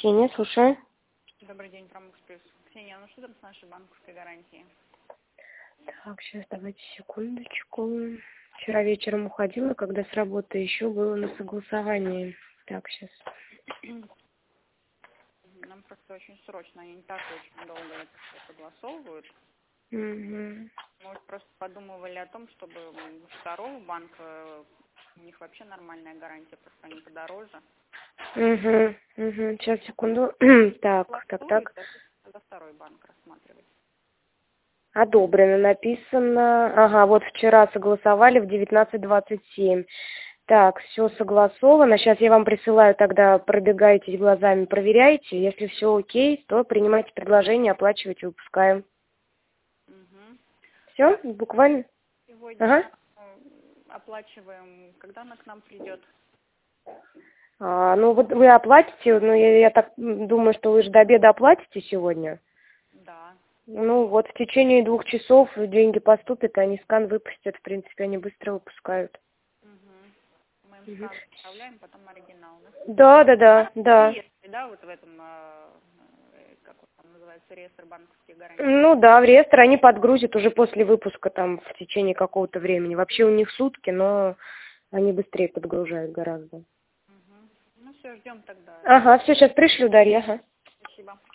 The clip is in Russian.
Ксения, слушаю. Добрый день, Промэкспресс. Ксения, ну что там с нашей банковской гарантией? Так, сейчас давайте секундочку. Вчера вечером уходила, когда с работы еще было на согласовании. Так, сейчас. Нам просто очень срочно, они не так очень долго это все согласовывают. Угу. Мы вот просто подумывали о том, чтобы второго банка, у них вообще нормальная гарантия, просто они подороже. Угу. Сейчас, секунду. Так. Тогда второй банк рассматривать. Одобрено, написано. Ага, вот вчера согласовали в 19:27. Так, все согласовано. Сейчас я вам присылаю, тогда пробегайтесь глазами, проверяйте. Если все окей, то принимайте предложение, оплачивайте, выпускаем. Угу. Все, буквально. Сегодня оплачиваем, когда она к нам придет? Ну вот вы оплатите, ну я так думаю, что вы же до обеда оплатите сегодня. Да. Ну вот в течение 2 часов деньги поступят, они скан выпустят, в принципе, они быстро выпускают. Мы им скан отправляем, потом оригинал, Да. Реестр, да, вот в этом, как он там называется, реестр банковских гарантий. Ну да, в реестр они подгрузят уже после выпуска, там, в течение какого-то времени. Вообще у них сутки, но они быстрее подгружают гораздо. Ну все, ждем тогда. Ага, все, сейчас пришлю, Дарья. Ага. Спасибо.